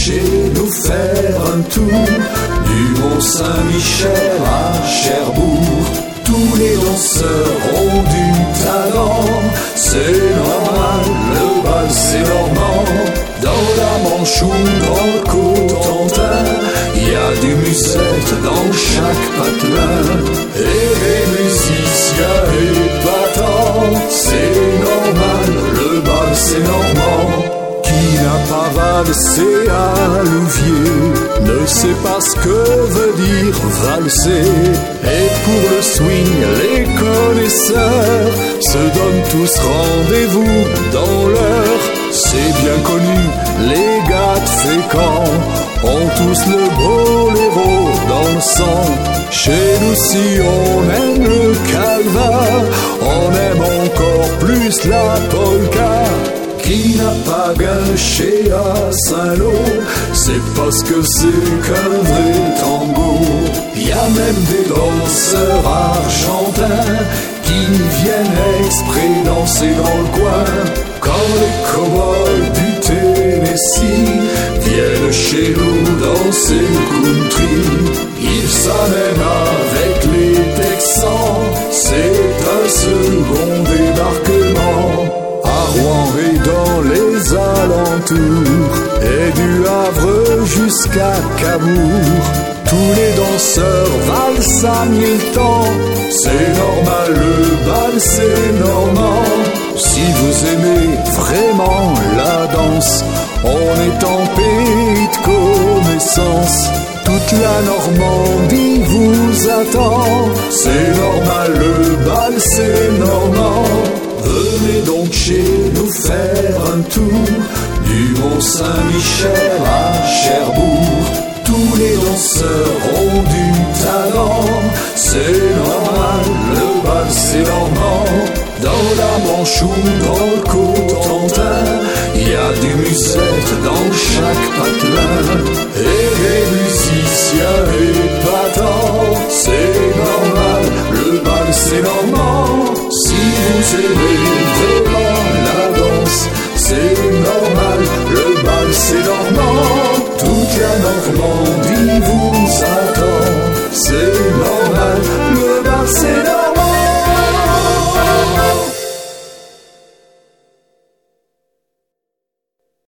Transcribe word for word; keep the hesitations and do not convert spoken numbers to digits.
chez nous faire un tour du Mont-Saint-Michel à Cherbourg. Tous les danseurs ont du talent, c'est normal, le bal c'est normand. Dans la Manche ou dans le Cotentin, y a du musette dans chaque patelin. Et les musiciens épatants, c'est normal, le bal c'est normand. Qui n'a pas valsé à Louviers ne sait pas ce que veut dire valser. Et pour le swing, les connaisseurs se donnent tous rendez-vous dans l'heure. C'est bien connu, les gars de Fécamp ont tous le boléro dans le sang. Chez nous si on aime le calva, on aime encore plus la polka. Qui n'a pas gâché à Saint-Lô, c'est parce que c'est qu'un vrai tango. Y a même des danseurs argentins qui viennent exprès danser dans le coin. Quand les cow-boys du Tennessee viennent chez nous danser country, ils s'amènent avec les Texans, c'est un second débarquement. À Rouen et dans les alentours, et du Havre jusqu'à Cabourg, tous les danseurs valsent à mille temps. C'est normal, le bal c'est normand. Si vous aimez vraiment la danse, on est en pays de connaissance. Toute la Normandie vous attend. C'est normal, le bal c'est normand. Venez donc chez nous faire un tour du Mont-Saint-Michel à Cherbourg. Tous les danseurs ont du talent, c'est normal, le bal c'est normand. Dans la Manche ou dans le Cotentin, y a du musette dans chaque patelin. Et les musiciens épatants, c'est normal, le bal c'est normand. Si vous aimez vraiment la danse, c'est normal, le bal c'est normand. Toute la Normandie